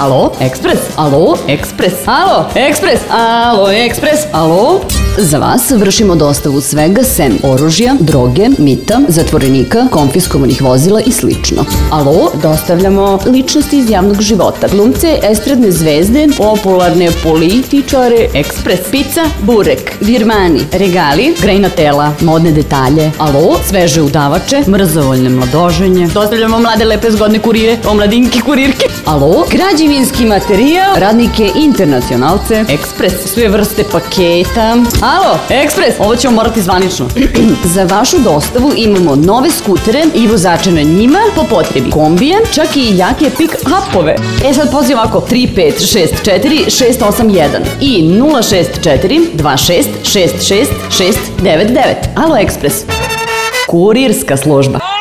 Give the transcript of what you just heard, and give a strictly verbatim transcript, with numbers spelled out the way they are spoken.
Alo, ekspres? Alo, ekspres? Alo, ekspres? Alo, ekspres? Alo? Za vas vršimo dostavu svega sem oružja, droge, mita, zatvorenika, konfiskovanih vozila i slično. Alo, dostavljamo ličnosti iz javnog života, glumce, estradne zvezde, popularne političare, ekspres, pizza, burek, virmani, regali, grejna tela, modne detalje. Alo, sveže udavače, mrzovoljne mladoženje. Dostavljamo mlade, lepe, zgodne kurire, omladinke, kurirke. Alo, građevinski materijal, radnike internacionalce, ekspres, sve vrste paketa. Alo, ekspres, ovo ćemo morati zvanično. Za vašu dostavu imamo nove skutere i vozače na njima po potrebi, kombije, čak i jake pick-upove. E sad poziv ovako, tri pet šest četiri šest osam jedan i nula šest četiri dva šest šest šest šest devet devet. Alo, ekspres, kurirska služba.